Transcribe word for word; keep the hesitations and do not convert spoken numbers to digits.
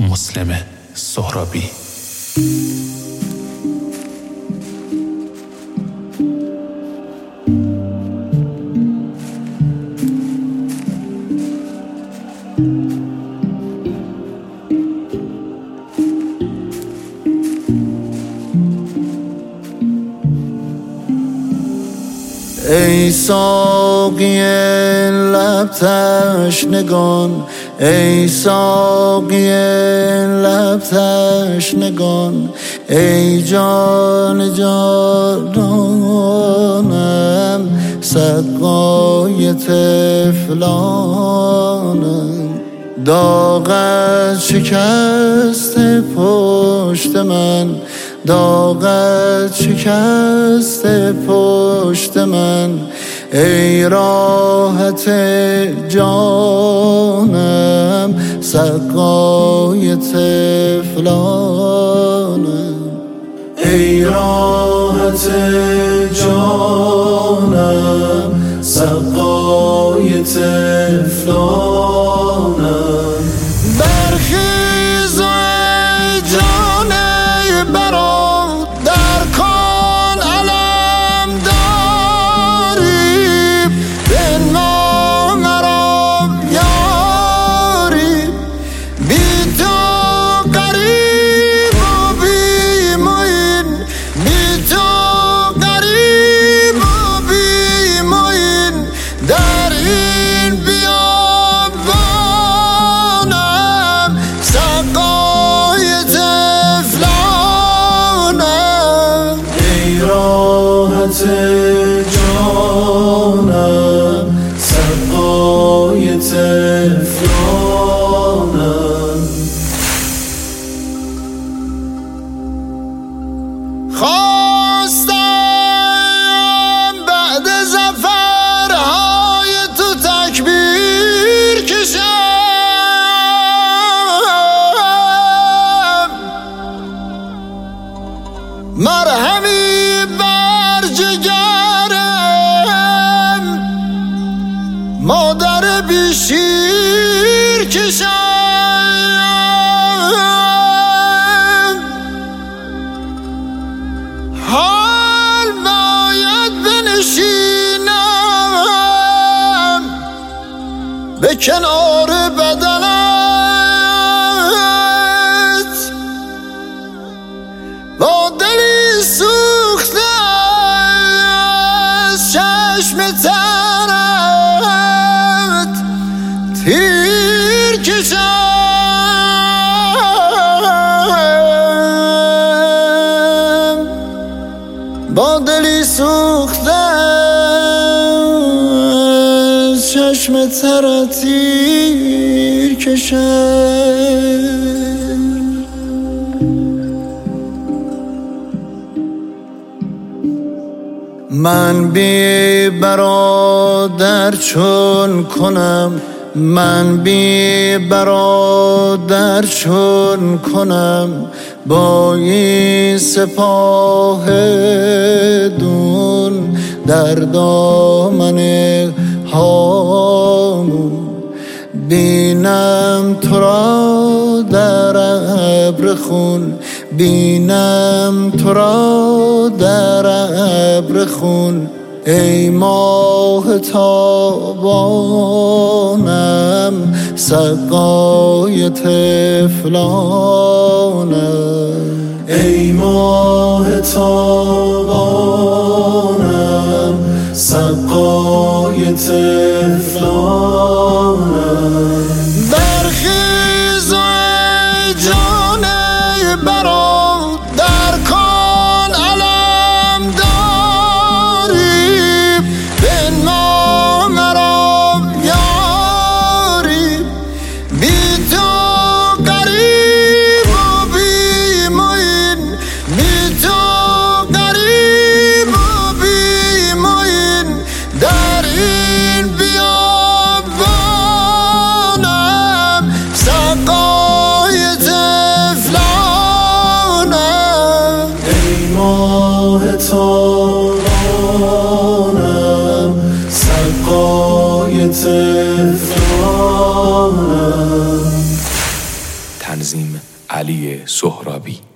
مسلم سهرابی. ای ساقی لب تشنگان، ای ساقی لب تشنگان، ای جان جانانم، سقای طفلانم. داغت شکست پشت من، داغت شکست پشت من، ای راحت جانم، سقای طفلانم. ای راحت جانم، سقای طفلانم. برخیز ای جان برادر، کن علم داری، بنما مرا یاری. بی تو غریب و بی معین، بی تو غریب و بی معین، در این بیابانم، سقای طفلانم. ای راحت جانم، سقای طفلانم. خواستم بعد ظفرهای تو تکبیر کشم، مرهمی بر جگرم، مادر بی شیر کشم. حال باید بنشینم به کنار بدنت، با دلی سوخته از چشم ترت تیر کشم، با دلی سوخته از چشم ترت تیر کشم. من بی برادر چون کنم، من بی برادر چون کنم، با این سپاه دون در دامن هامون. بینم تو را در ابر خون، بینم تو را در ابر خون، ای ماه تابانم، سقای طفلانم. ای ماه تابانم، سقای طفلانم. برخیز ای جان برادر، کن علم داری، بنما مرا یاری. بی تو غریب و بی معین، بی تو غریب و بی معین، در این بیابانم، سقای طفلانم. ای ماه تابانم، سقای طفلانم. تنظیم علی سهرابی.